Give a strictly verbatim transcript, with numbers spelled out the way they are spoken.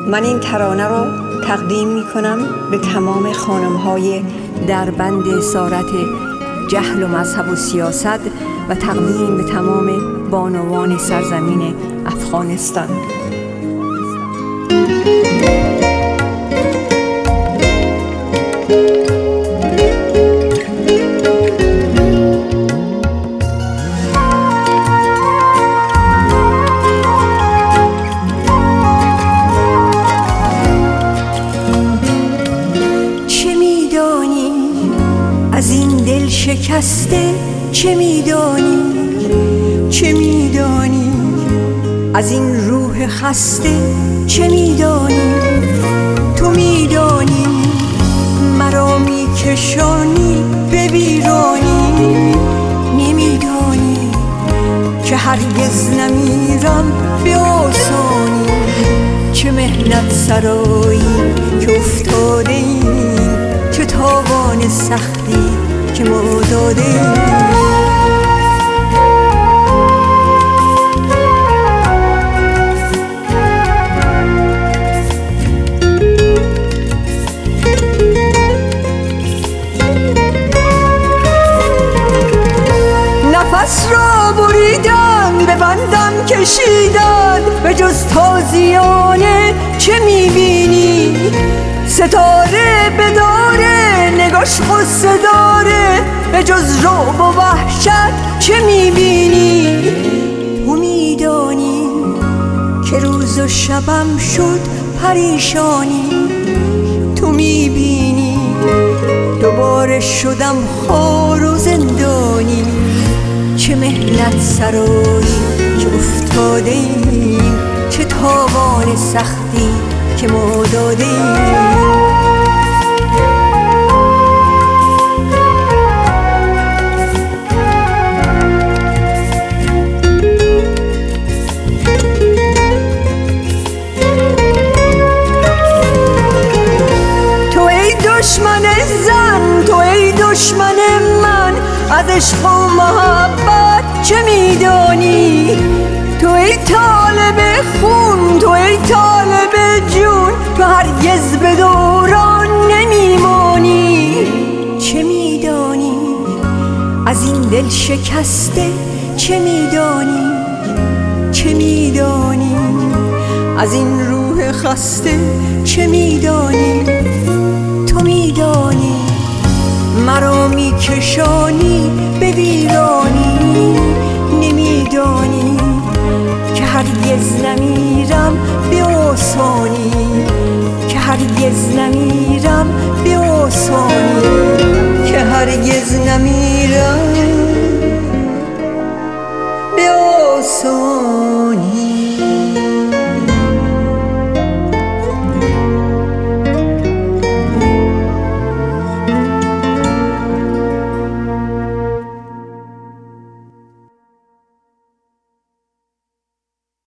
من این ترانه را تقدیم می کنم به تمام خانم های در بند اسارت جهل و مذهب و سیاست و تقدیم به تمام بانوان سرزمین افغانستان. از این دل شکسته چه میدانی؟ چه میدانی؟ از این روح خسته چه میدانی؟ تو میدانی مرا میکشانی به ویرانی، نمیدانی که هرگز نمیرم به آسانی. چه محنت سرایی که افتاده ایم، چه تاوان سختی که ما داده ایم. نفس را بریدن به بندم کشیدن، به جز تازیانه چه میبینی؟ ستاره بداره نگاش قصه داره، به جز رعب و وحشت چه میبینی؟ تو میدانی که روز و شبم شد پریشانی، تو میبینی دوباره شدم خار و زندانی. چه محنت سرایی که افتاده ایم، چه تاوان سختی که ما داده ایم. تو ای دشمن زن، تو ای دشمن من، از عشق و محبت چه میدانی؟ تو ای طالب خون، تو ای طالب جون، تو هرگز به دوران نمیمانی. چه میدانی؟ از این دل شکسته چه میدانی؟ چه میدانی؟ از این روح خسته چه میدانی؟ تو میدانی مرا میکشانی به ویرانی، نمیدانی که هرگز نمیرم به آسانی، که هرگز نمیرم به آسانی، که هرگز نمیرم